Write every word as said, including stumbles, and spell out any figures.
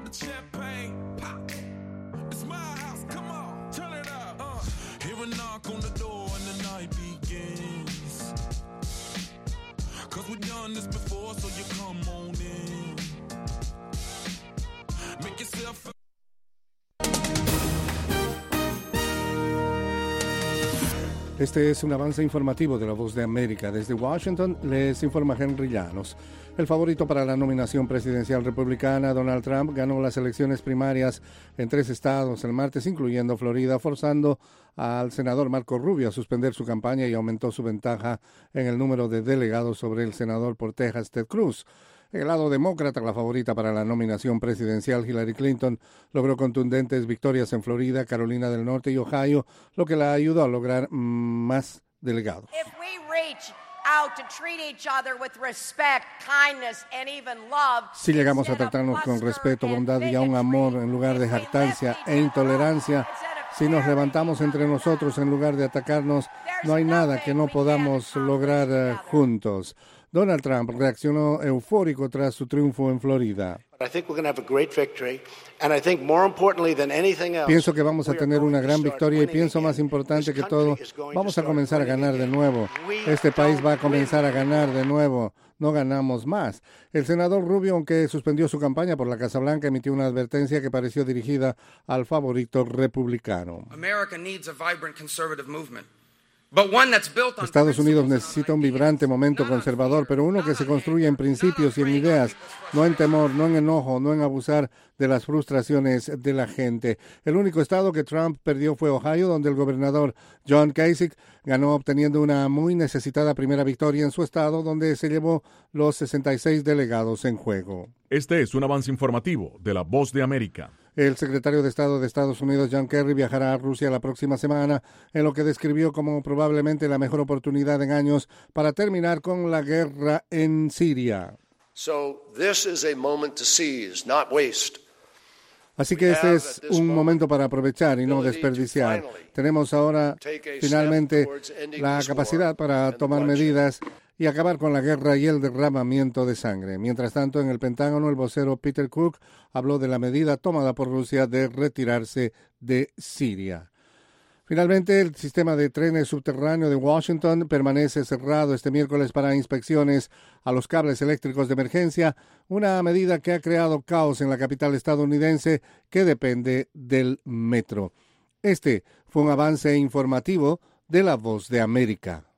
Este es un avance informativo de La Voz de América. Desde Washington les informa Henry Llanos. El favorito para la nominación presidencial republicana, Donald Trump, ganó las elecciones primarias en tres estados el martes, incluyendo Florida, forzando al senador Marco Rubio a suspender su campaña y aumentó su ventaja en el número de delegados sobre el senador por Texas, Ted Cruz. En el lado demócrata, la favorita para la nominación presidencial, Hillary Clinton, logró contundentes victorias en Florida, Carolina del Norte y Ohio, lo que la ayudó a lograr mm, más delegados. Si llegamos a tratarnos con respeto, bondad y aún amor en lugar de jactancia e intolerancia, si nos levantamos entre nosotros en lugar de atacarnos, no hay nada que no podamos lograr uh, juntos. Donald Trump reaccionó eufórico tras su triunfo en Florida. Pienso que vamos a tener una gran victoria y pienso más importante que todo, vamos a comenzar a ganar de nuevo. Este país va a comenzar a ganar de nuevo. No ganamos más. El senador Rubio, aunque suspendió su campaña por la Casa Blanca, emitió una advertencia que pareció dirigida al favorito republicano. Estados Unidos necesita un vibrante momento conservador, pero uno que se construya en principios y en ideas, no en temor, no en enojo, no en abusar de las frustraciones de la gente. El único estado que Trump perdió fue Ohio, donde el gobernador John Kasich ganó obteniendo una muy necesitada primera victoria en su estado, donde se llevó los sesenta y seis delegados en juego. Este es un avance informativo de La Voz de América. El secretario de Estado de Estados Unidos, John Kerry, viajará a Rusia la próxima semana, en lo que describió como probablemente la mejor oportunidad en años para terminar con la guerra en Siria. So this is a moment to seize, not waste. Así que este es un momento para aprovechar y no desperdiciar. Tenemos ahora finalmente la capacidad para tomar medidas y acabar con la guerra y el derramamiento de sangre. Mientras tanto, en el Pentágono, el vocero Peter Cook habló de la medida tomada por Rusia de retirarse de Siria. Finalmente, el sistema de trenes subterráneo de Washington permanece cerrado este miércoles para inspecciones a los cables eléctricos de emergencia, una medida que ha creado caos en la capital estadounidense que depende del metro. Este fue un avance informativo de La Voz de América.